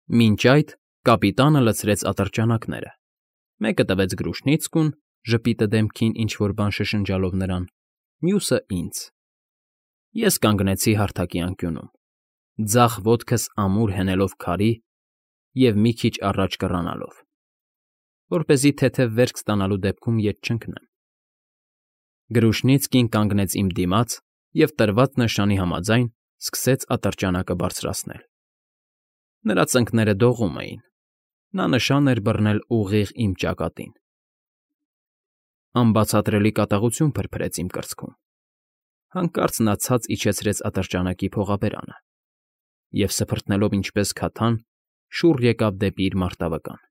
Մինչ այդ կապիտանը լցրեց ատրճանակները, մեկը տվեց Գրուշնիցկուն, ժպիտը դեմքին ինչ֊որ բան շշնջալով նրան, մյուսը ինձ։ Ես կանգնեցի հարթակի անկյունում, ձախ ոտքս ամուր հենելով քարի և մի քիչ առաջ կռանալով, որպեսզի թեթև վերք ստանալու դեպքում ետ չընկնեմ։ Գրուշնիցկին կանգնեց իմ դիմաց և տրված նշանի համաձայն սկսեց ատրճանակը բարձրացնել։ Նրա ծնկները դողում էին, նա նշան էր բռնել ուղիղ իմ ճակատին։ Անբացատրելի կատաղություն փրփրեց իմ կրծքում, հանկարծ նա ցած իջեցրեց ատրճանակի փողաբերանը և, սփռտնելով ինչպես քաթան, շուռ եկավ դեպի իր մարտավկան։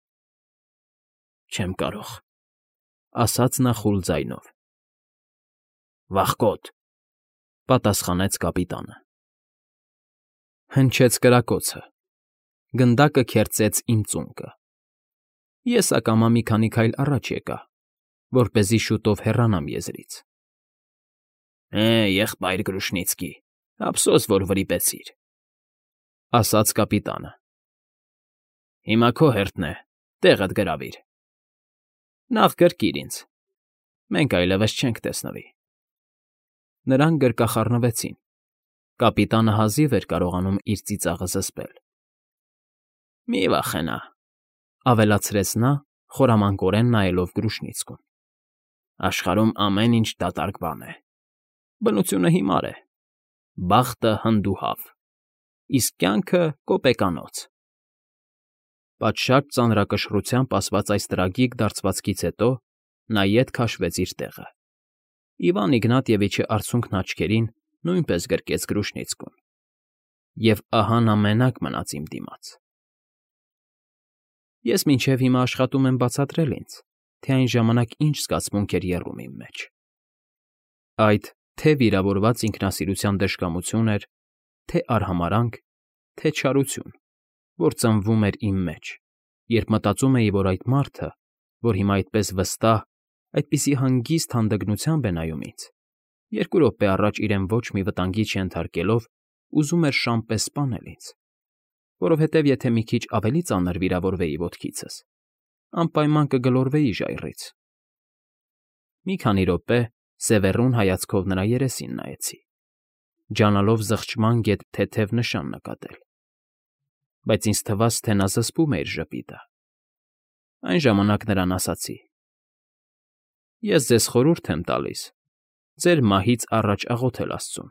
«Չեմ կարող,֊ ասաց նա խուլ ձայնով։ «Վախկոտ,֊ պատասխանեց կապիտանը։ Հնչեց կրակոցը, գնդակը քերծեց իմ ծունկը։ Ես ակամա մի քանի քայլ առաջ եկա, որպեսզի շուտով հեռանամ եզրից։ Եղբայր Գրուշնիցկի, ափսոս, որ վրիպեցիր,֊ ասաց կապիտանը։ Հիմա քո հերթն է, տեղդ գրավիր։ Նախ գրկիր ինձ, մենք այլևս չենք տեսնվի։ Նրանք գրկախառնվեցին, կապիտանը հազիվ էր կարողանում իր ծիծաղը զսպել։ Մի վախենա,֊ ավելացրեց նա, խորամանկորեն նայելով Գրուշնիցկուն։ Աշխարհում ամեն ինչ դատարկ բան է։ Բնությունը հիմար է, բախտը հնդուհավ, իսկ կյանքը կոպեկանոց։ Պատշաճ ծանրակշռությամբ ասված այս տրագիկ դարձվածքից հետո նա ետ քաշվեց իր տեղը։ Իվան Իգնատիևիչը արցունքն աչքերին նույնպես գրկեց Գրուշնիցկուն։ Եվ ահա նա մենակ մնաց իմ դիմաց։ Ես մինչև հիմա աշխատում եմ բացատրել ինձ, թե այն ժամանակ ինչ զգացմունք էր եռում իմ մեջ։ Այդ թե՛ վիրավորված ինքնասիրության դժկամություն էր, թե՛ արհամարհանք, թե՛ չարություն, որ ծնվում էր իմ մեջ, երբ մտածում էի, որ այդ մարդը, որ հիմա այդպես վստահ, այդպիսի հանգիստ հանդգնությամբ է նայում ինձ, 2 րոպե առաջ իրեն ոչ մի վտանգի չենթարկելով, ուզում էր շան պես սպանել ինձ, որովհետև եթե մի քիչ ավելի ծանր վիրավորվեի ոտքիցս, անպայման կգլորվեի ժայռից։ Մի քանի րոպե սևեռուն հայացքով նրա երեսին նայեցի, ջանալով զղջման գետ թեթև նշան նկատել, բայց ինձ թվաց, թե նա զսպում է իր ժպիտը։ Այն ժամանակ նրան ասացի. Ես ձեզ խորհուրդ եմ տալիս ձեր մահից առաջ աղոթել աստծուն։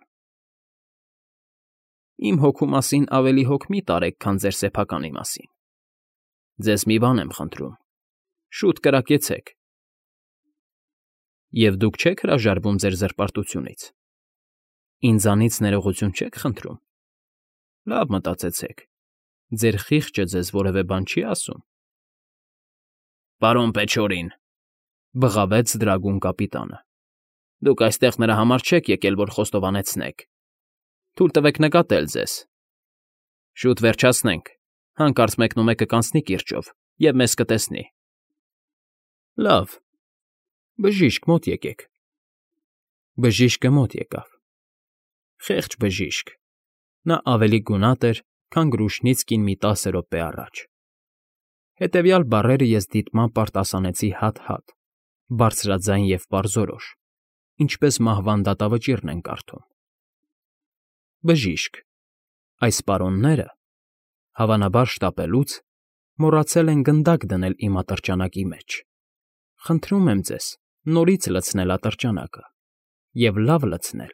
Իմ հոգու մասին ավելի հոգ մի տարեք, քան ձեր սեփականի մասին։ Ձեզ մի բան եմ խնդրում. շուտ կրակեցեք։ Եվ դուք չեք հրաժարվում ձեր զրպարտությունից։ Ինձանից ներողություն չեք խնդրում։ Լավ մտածեցեք, ձեր խիղճը ձեզ որևէ բան չի ասում։ Պարոն Պեչորին,֊ բղավեց դրագուն կապիտանը,֊ դուք այստեղ նրա համար չեք եկել, որ խոստովանեցնեք։ Թույլ տվեք նկատել ձեզ։ Շուտ վերջացնենք, հանկարծ մեկնումեկը կանցնի կիրճով և մեզ կտեսնի։ Լավ, բժիշկ, մոտ եկեք։ Բժիշկը մոտ եկավ։ Խեղճ բժիշկ, նա ավելի գունատ էր, քան Գրուշնիցկին մի 10 րոպե առաջ։ Հետևյալ բառերը ես դիտմամբ արտասանեցի հատ֊հատ, բարձրաձայն և պարզորոշ, ինչպես մահվան դատավճիռն են կարդում։ Բժիշկ, այս պարոնները, հավանաբար շտապելուց, մոռացել են գնդակ դնել իմ ատրճանակի մեջ։ Խնդրում եմ ձեզ նորից լցնել ատրճանակը և լավ լցնել։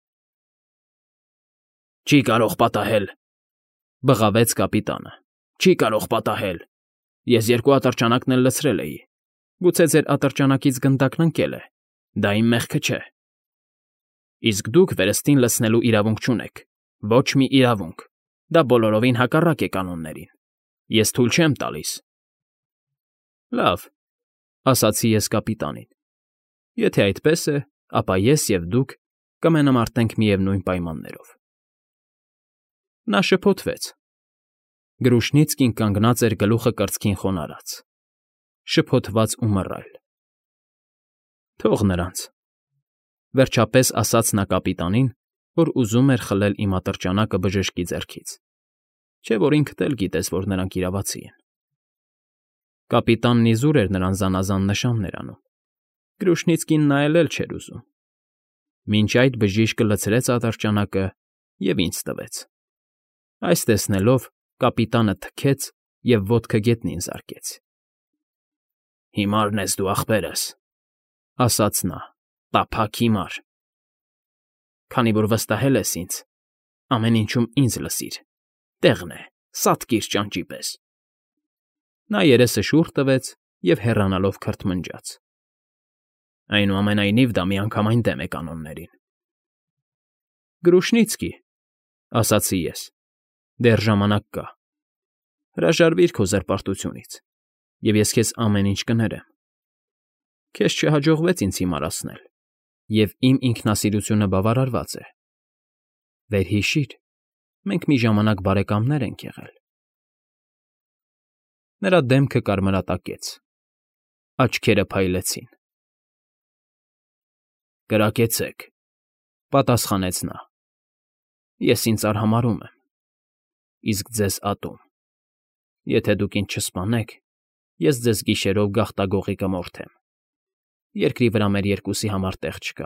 Չի կարող պատահել,֊ բղավեց կապիտանը,֊ չի կարող պատահել։ Ես 2 ատրճանակն էլ լցրել էի։ Գուցե ձեր ատրճանակից գնդակն ընկել է, դա իմ մեղքը չէ։ Իսկ դուք վերստին լցնելու իրավունք չունեք, ոչ մի իրավունք, դա բոլորովին հակառակ է կանոններին։ Ես թույլ չեմ տալիս։ Լավ,֊ ասացի ես կապիտանին,֊ եթե այդպես է, ապա ես և դուք կմենամարտենք միևնույն պայմաններով։ Նա շփոթվեց։ Գրուշնիցկին կանգնած էր գլուխը կրծքին խոնարհած, շփոթված ու մռայլ։ Թող նրանց,֊ վերջապես ասաց նա կապիտանին, որ ուզում էր խլել իմ ատրճանակը բժշկի ձեռքից։ Չէ՞ որ ինքդ էլ գիտես, որ նրանք իրավացի են։ Կապիտանն իզուր էր նրան զանազան նշաններ անում։ Գրուշնիցկին նայել էլ չէր ուզում։ Մինչ այդ բժիշկը լցրեց ատրճանակը և ինձ տվեց։ Այս տեսնելով կապիտանը թքեց և ոտքը գետնին զարկեց։ «Հիմարն ես դու, ախպերս,֊ ասաց նա,֊ տափակ հիմար… Քանի որ վստահել ես ինձ, ամեն ինչում ինձ լսիր, տեղն է, սատկիր ճանճի պես»։ Նա երեսը շուռ տվեց և հեռանալով քրթմնջաց։ «Այնուամենայնիվ դա միանգամայն դեմ է կանոններին»։ «Գրուշնիցկի,֊ ասացի ես,֊ դեռ ժամանակ կա։ Հրաժարվիր քո զրպարտությունից, և ես քեզ ամեն ինչ կներեմ։ Քեզ չհաջողվեց ինձ հիմարացնել, և իմ ինքնասիրությունը բավարարված է։ Վերհիշիր, մենք մի ժամանակ բարեկամներ ենք եղել»։ Նրա դեմքը կարմրատակեց, աչքերը փայլեցին։ «Կրակեցեք,֊ պատասխանեց նա,֊ ես ինձ արհամարհում եմ, իսկ ձեզ ատում։ Եթե դուք ինձ չսպանեք, ես ձեզ գիշերով գաղտագողի կմորթեմ։ Երկրի վրա մեր երկուսի համար տեղ չկա»։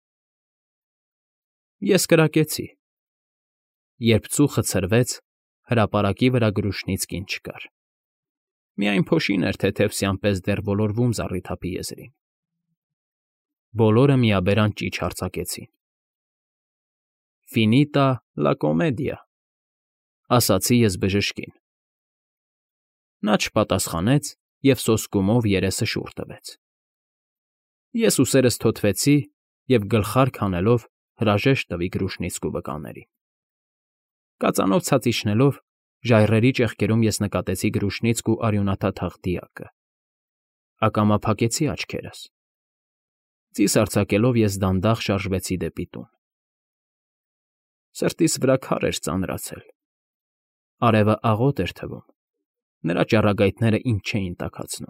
Ես կրակեցի։ Երբ ծուխը ցրվեց, հրապարակի վրա Գրուշնիցկին չկար։ Միայն փոշին էր թեթև պես դեռ ոլորվում զառիթափի եզրին։ Բոլորը միաբերան ճիչ արձակեցին։ «Ֆինիտա լա կոմեդիա,֊ ասացի ես բժշկին։ Նա չպատասխանեց և սոսկումով երեսը շուռ տվեց։ Ես ուսերս թոթվեցի և գլխարկ հանելով հրաժեշտ տվի Գրուշնիցկու վկաններին։ Կածանով ցած իջնելով, ժայռերի ճեղքերում ես նկատեցի Գրուշնիցկու արյունաթաթախ դիակը։ Ակամա փակեցի աչքերս։ Ծիս արձակելով ես դանդաղ շարժվեցի դեպի տուն։ Սրտիս վրա քար էր ծանրացել։ Արևը աղոտ էր թվում, նրա ճառագայթները ինձ չէին տաքացնում։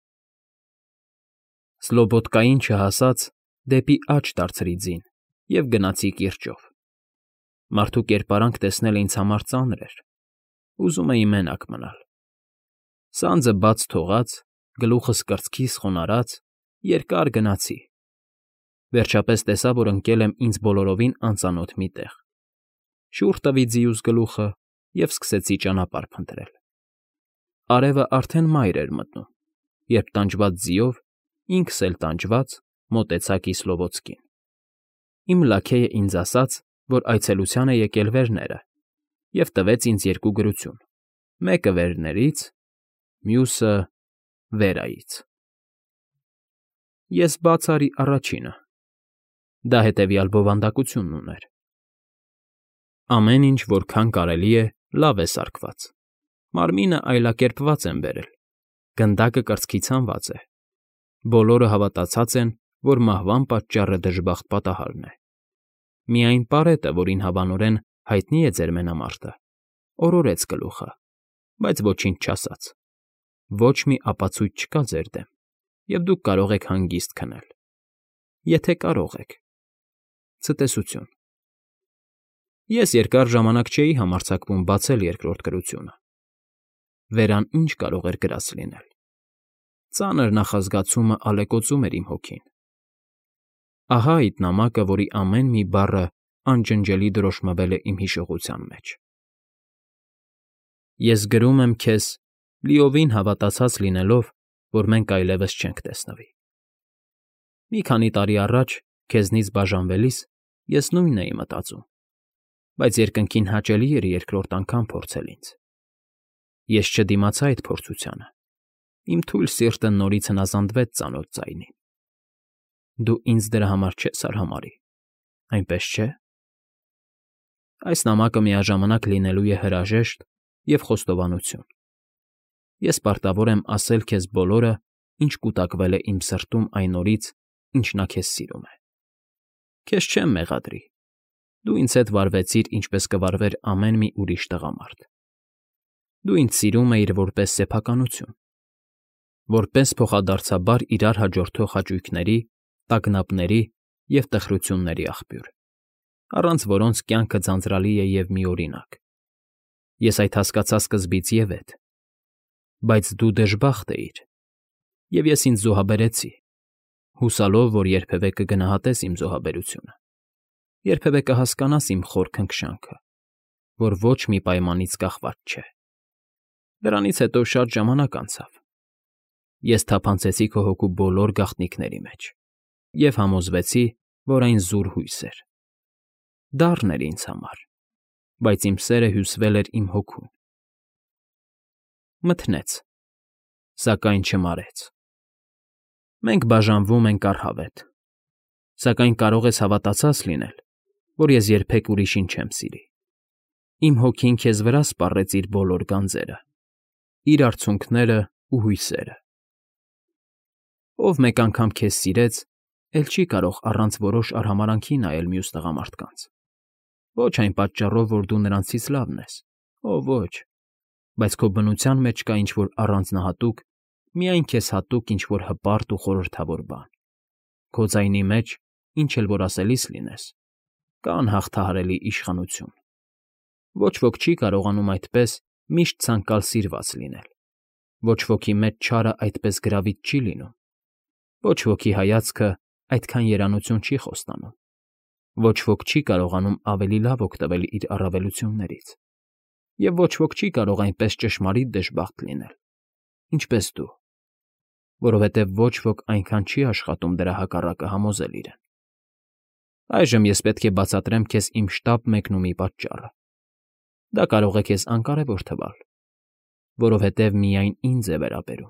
Սլոբոդկային չհասած դեպի աջ դարձրի ձին և գնացի կիրճով։ Մարդու կերպարանք տեսնելը ինձ համար ծանր էր, ուզում էի մենակ մնալ։ Սանձը բաց թողած, գլուխս կրծքիս խոնարհած, երկար գնացի։ Վերջապես տեսա, որ ընկել եմ ինձ բոլորովին անծանոթ մի տեղ։ Շուռ տվի ձիուս գլուխը և սկսեցի ճանապարհ փնտրել։ Արևը արդեն մայր էր մտնում, երբ տանջված ձիով, ինքս էլ տանջված, մոտեցա Կիսլովոդսկին։ Իմ լաքեյը ինձ ասաց, որ այցելության է եկել վերները, և տվեց ինձ երկու գրություն՝ մեկը վերներից, մյուսը վերայից։ Ես բաց արի առաջինը։ Դա հետևյալ բովանդակությունն ուներ. Ամեն ինչ, որքան կարելի է, լավ է սարքված։ Մարմինը այլակերպված են բերել, գնդակը կրծքից հանված է։ Բոլորը հավատացած են, որ մահվան պատճառը դժբախտ պատահարն է։ Միայն պարետը, որին հավանորեն հայտնի է ձեր մենամարտը, օրորեց գլուխը, բայց ոչինչ չասաց։ Ոչ մի ապացույց չկա ձեր դեմ, և դուք կարող եք հանգիստ քնել։ Եթե կարող եք։ Ցտեսություն։ Ես երկար ժամանակ չէի համարձակվում բացել երկրորդ գրությունը։ Վերան ինչ կարող էր գրած լինել։ Ծանր նախազգացումը ալեկոծում էր իմ հոգին։ Ահա այդ նամակը, որի ամեն մի բառը անջնջելի դրոշմվել է իմ հիշողության մեջ։ Ես գրում եմ քեզ, լիովին հավատացած լինելով, որ մենք այլևս չենք տեսնվի։ Մի քանի տարի առաջ, քեզնից բաժանվելիս, ես նույնն էի մտածում, բայց երկնքին հաճելի էր երկրորդ անգամ փորձել ինձ։ Ես չդիմացա այդ փորձությանը։ Իմ թույլ սիրտը նորից հնազանդվեց ծանոթ ձայնին։ Դու ինձ դրա համար չես արհամարհի, այնպես չէ՞։ Այս նամակը միաժամանակ լինելու է հրաժեշտ և խոստովանություն։ Ես պարտավոր եմ ասել քեզ բոլորը, ինչ կուտակվել է իմ սրտում այն օրից, ինչ նա քեզ սիրում է։ Քեզ չեմ մեղադրի։ Դու ինձ հետ վարվեցիր, ինչպես կվարվեր ամեն մի ուրիշ տղամարդ։ Դու ինձ սիրում էիր որպես սեփականություն, որպես փոխադարձաբար իրար հաջորդող հաճույքների, տագնապների և տխրությունների աղբյուր, առանց որոնց կյանքը ձանձրալի է և միօրինակ։ Ես այդ հասկացա սկզբից և էդ։ Բայց դու դժբախտ էիր, և ես ինձ զոհաբերեցի, հուսալով, որ երբևէ կգնահատես իմ զոհաբերությունը, երբևէ կհասկանաս իմ խոր քնքշանքը, որ ոչ մի պայմանից կախված չէ։ Դրանից հետո շատ ժամանակ անցավ։ Ես թափանցեցի քո հոգու բոլոր գաղտնիքների մեջ և համոզվեցի, որ այն զուր հույս էր։ Դառն էր ինձ համար, բայց իմ սերը հյուսվել էր իմ հոգուն։ Մթնեց, սակայն չմարեց։ Մենք բաժանվում ենք առհավետ, սակայն կարող ես հավատացած լինել, որ ես երբեք ուրիշին չեմ սիրի։ Իմ հոգին քեզ վրա սպառեց իր բոլոր գանձերը, իր արցունքները ու հույսերը։ Ով մեկ անգամ քեզ սիրեց, էլ չի կարող առանց որոշ արհամարհանքի նայել մյուս տղամարդկանց։ Ոչ այն պատճառով, որ դու նրանցից լավն ես, օ ոչ, բայց քո բնության մեջ կա ինչ֊որ առանձնահատուկ, միայն քեզ հատուկ ինչ֊որ հպարտ ու խորհրդավոր բան։ Քո ձայնի մեջ, ինչ էլ որ ասելիս լինես, կա անհաղթահարելի իշխանություն։ Ոչ ոք չի կարողանում այդպես միշտ ցանկալ սիրված լինել։ Ոչ ոքի մեջ չարը այդպես գրավիչ չի լինում։ Ոչ ոքի հայացքը այդքան երանություն չի խոստանում։ Ոչ ոք չի կարողանում ավելի լավ օգտվել իր առավելություններից։ Եվ ոչ ոք չի կարող այնպես ճշմարիտ դժբախտ լինել, ինչպես դու, որովհետև ոչ ոք այնքան չի աշխատում դրա հակառակը համոզել իրեն։ Այժմ ես պետք է բացատրեմ քեզ իմ շտապ մեկնումի պատճառը։ Դա կարող է քեզ անկարևոր թվալ, որովհետև միայն ինձ է վերաբերում։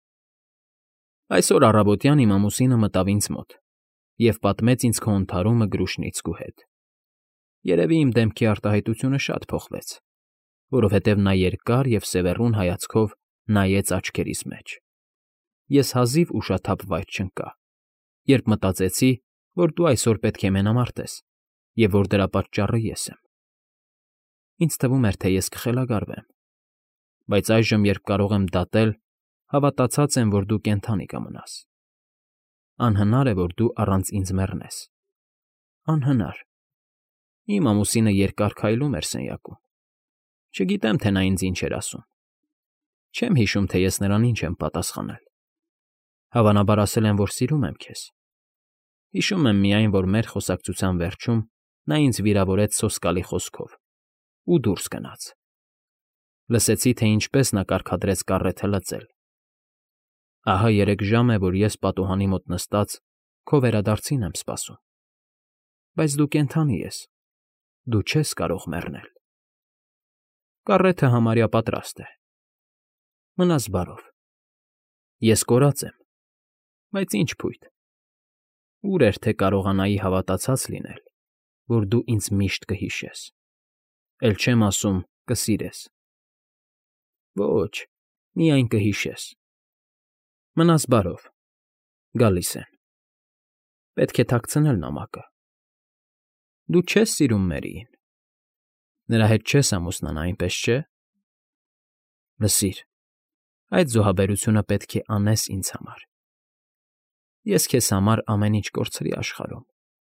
Այսօր առավոտյան իմ ամուսինը մտավ ինձ մոտ և պատմեց ինձ քո ընդհարումը Գրուշնիցկու հետ։ Երևի իմ դեմքի արտահայտությունը շատ փոխվեց, որովհետև նա երկար և սևեռուն հայացքով նայեց աչքերիս մեջ։ Ես հազիվ ուշաթափ վայր չընկա, երբ մտածեցի, որ դու այսօր պետք է մենամարտես և որ դրա պատճառը ես եմ։ Ինձ թվում էր, թե ես կխելագարվեմ, բայց այժմ, երբ կարող եմ դատել, հավատացած եմ, որ դու կենդանի կմնաս։ Անհնար է, որ դու առանց ինձ մեռնես։ Անհնար։ Իմ ամուսինը երկար քայլում էր սենյակում։ Չգիտեմ, թե նա ինձ ինչ էր ասում։ Չեմ հիշում, թե ես նրան ինչ եմ պատասխանել։ Հավանաբար ասել եմ, որ սիրում եմ քեզ։ Հիշում եմ միայն, որ մեր խոսակցության վերջում նա ինձ վիրավորեց սոսկալի խոսքով ու դուրս գնաց։ Լսեցի, թե ինչպես նա կարգադրեց կառեթը լծել։ Ահա 3 ժամ է, որ ես պատուհանի մոտ նստած քո վերադարձին եմ սպասում։ Բայց դու կենդանի ես, դու չես կարող մեռնել։ Կառեթը համարյա պատրաստ է։ Մնաս բարով։ Ես կորած եմ, բայց ինչ փույթ։ Ուր էր թե կարողանայի հավատացած լինել, որ դու ինձ միշտ կհիշես, էլ չեմ ասում կսիրես։ Ոչ, միայն կհիշես։ Մնաս բարով, գալիս են։ Պետք է թաքցնել նամակը։ Դու չես սիրում Մերիին։ Նրա հետ չես ամուսնանա, այնպես չէ։ Լսիր, այդ զոհաբերությունը պետք է անես ինձ համար։ Ես քեզ համար ամեն ինչ կորցրի աշխարհում։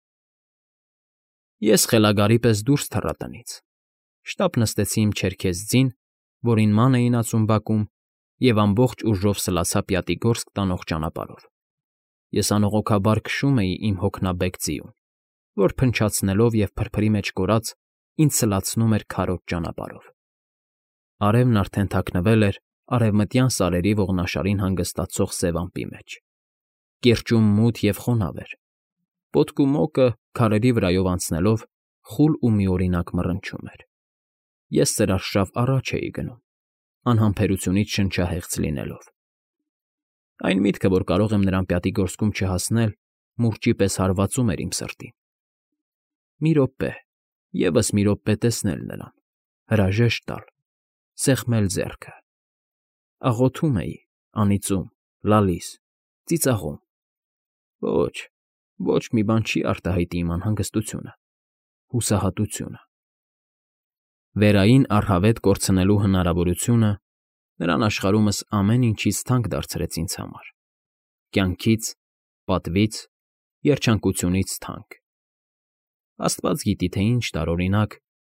Ես խելագարի պես դուրս թռա տնից, շտապ նստեցի իմ չերքեզ ձին, որին ման էին ածում բակում, և ամբողջ ուժով սլացա Պյատիգորսկ տանող ճանապարհով։ Ես անողոքաբար քշում էի իմ հոգնաբեկ ձիուն, որ փնչացնելով և փրփրի մեջ կորած ինձ սլացնում էր քարոտ ճանապարհով։ Արևն արդեն թաքնվել էր արևմտյան սարերի ողնաշարին հանգստացող սև ամպի մեջ։ Կիրճում մութ և խոնավ էր։ Պոտկու մոկը քարերի վրայով անցնելով խուլ ու միօրինակ մռնչում էր։ Ես ծրարշավ առաջ էի գնում, անհամբերությունից շնչահեղձ լինելով։ Այն միտքը, որ կարող եմ նրան Պյատիգորսկում չհասնել, մուրճի պես հարվածում էր իմ սրտին։ Մի րոպե, ևս մի րոպե տեսնել նրան, հրաժեշտ տալ, սեղմել ձեռքը։ Աղոթում էի, անիծում, լալիս, ծիծաղում։ Ոչ, ոչ մի բան չի արտահայտի իմ անհանգստությունը, հուսահատությունը։ Վերային առհավետ կորցնելու հնարավորությունը նրան աշխարհումս ամեն ինչից թանկ դարձրեց ինձ համար։ Կյանքից, պատվից, երջանկությունից թանկ։ Աստված գիտի, թե ինչ տարօրինակ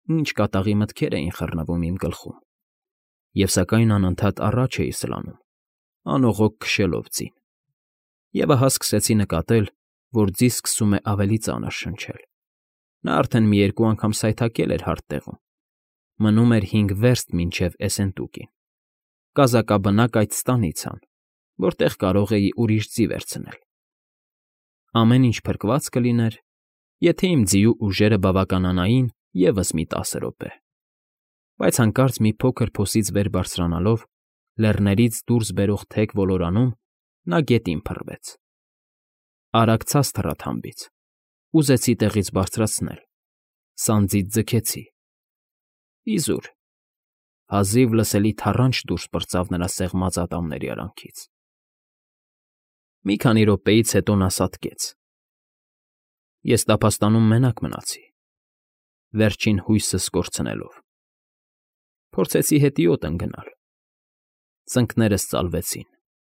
ինչ կատաղի մտքեր էին խռնվում իմ գլխում, և սակայն անընդհատ առաջ էի սլանում, անողոք քշելով ձին, և ահա սկսեցի նկատել, որ ձի սկսում է ավելի ծանր շնչել. նա արդեն մի երկու անգամ սայթաքել էր հարթ տեղում, մնում էր 5 վերստ մինչև Էսենտուկին, կազակաբնակ այդ ստանից-ան, որտեղ կարող էի ուրիշ ձի վերցնել։ Ամեն ինչ փրկված կլիներ, եթե իմ ձիու ուժերը բավականանային ևս մի 10 րոպե, բայց հանկարծ մի փոքր փոսից վեր բարձրանալով, լեռներից դուրս բերող թեք ոլորանում, նա գետին փռվեց։ Արագ ցած թռա թամբից, ուզեցի տեղից բարձրացնել, սանձիդ ձգեցի։ Իզուր, հազիվ լսելի թառանչ դուրս պրծավ նրա սեղմած ատամների արանքից։ Մի քանի րոպեից հետո նա սատկեց։ Ես տափաստանում մենակ մնացի, վերջին հույսս կորցնելով։ Փորձեցի հետիոտ ընկնել։ Ծնկներս ծալվեցին։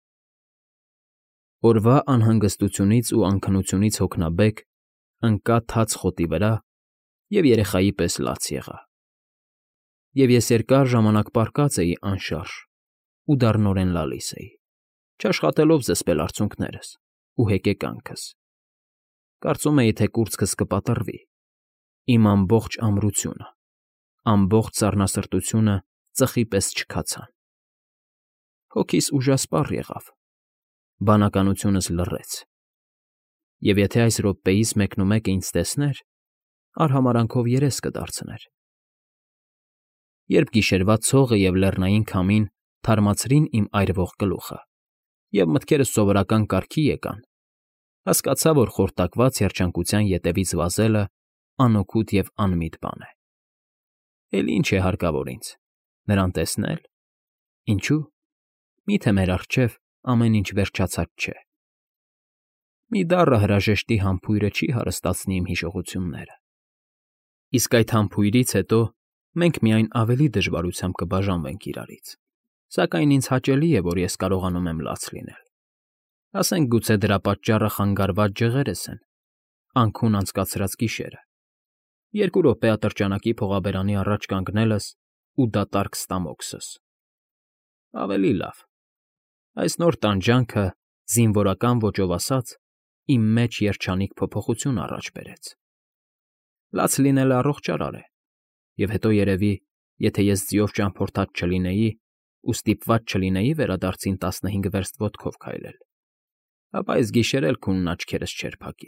Օրվա անհանգստությունից ու անքնությունից հոգնաբեկ ընկա թաց խոտի վրա և երեխայի պես լաց եղա։ Եվ ես երկար ժամանակ պառկած էի անշարժ ու դառնորեն լալիս էի, չաշխատելով զսպել արցունքներս ու հեկեկանքս։ Կարծում էի, թե կուրծքս կպատռվի, իմ ամբողջ ամրությունը, ամբողջ սառնասրտությունը ծխի պես չքացան։ Հոգիս ուժասպառ եղավ, բանականությունս լռեց, և եթե այս րոպեիս մեկնումեկը ինձ տեսներ, արհամարհանքով երես կդարձներ։ Երբ գիշերվա ցողը և լեռնային քամին թարմացրին իմ այրվող գլուխը, և մտքերս սովորական կարգի եկան, հասկացա, որ խորտակված երջանկության ետևից վազելը անօգուտ և անմիտ բան է։ Էլ ի՞նչ է հարկավոր ինձ, նրան տեսնել։ Ինչո՞ւ, միթե մեր առջև ամեն ինչ վերջացած չէ։ Մի դառը հրաժեշտի համբույրը չի հարստացնի իմ հիշողությունները։ Իսկ այդ համբույրից հետո մենք միայն ավելի դժվարությամբ կբաժանվենք իրարից, սակայն ինձ հաճելի է, որ ես կարողանում եմ լաց լինել։ Ասենք գուցե դրա պատճառը խանգարված ջղերս են, անքուն անցկացրած գիշերը, 2 րոպե ատրճանակի փողաբերանի առաջ կանգնելս ու դատարկ ստամոքսս։ Ավելի լավ, այս նոր տանջանքը, զինվորական ոճով ասած, իմ մեջ երջանիկ փոփոխություն առաջ բերեց։ Լաց լինելը առողջարար է, և հետո երևի, եթե ես ձիով ճամփորդած չլինեի ու ստիպված չլինեի վերադարձին 15 վերստ ոտքով քայլել, ապա այս գիշեր էլ քունն աչքերս չէր փակի։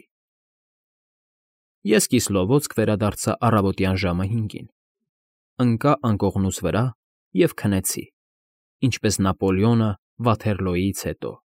Ես Կիսլովոդսկ վերադարձա առավոտյան ժամը 5-ին, ընկա անկողնուս վրա և քնեցի, ինչպես Նապոլեոնը Վաթերլոյից հետո։